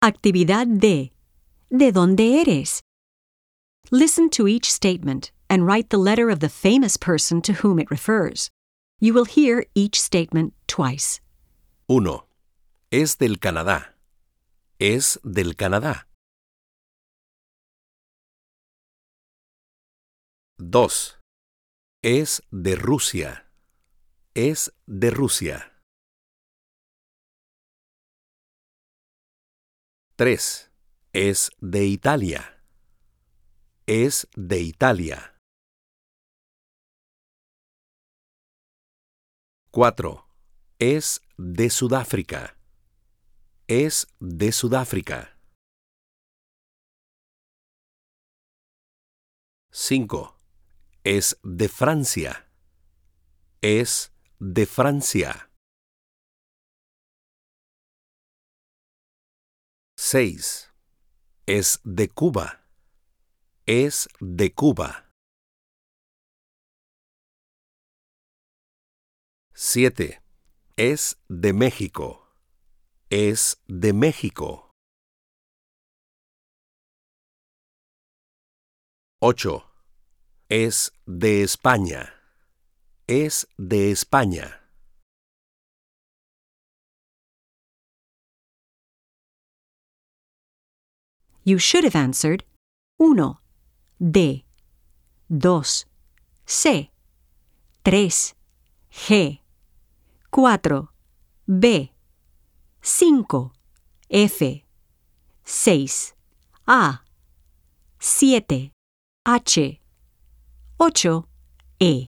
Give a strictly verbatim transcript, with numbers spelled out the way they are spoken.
Actividad D. ¿De dónde eres? Listen to each statement and write the letter of the famous person to whom it refers. You will hear each statement twice. uno. Es del Canadá. Es del Canadá. dos. Es de Rusia. Es de Rusia. tres. Es de Italia. Es de Italia. cuatro. Es de Sudáfrica. Es de Sudáfrica. cinco. Es de Francia. Es de Francia. seis. Es de Cuba. Es de Cuba. siete. Es de México. Es de México. ocho. Es de España. Es de España. You should have answered uno. D. dos. C. tres. G. cuatro. B. cinco. F. seis. A. siete. H. ocho. E.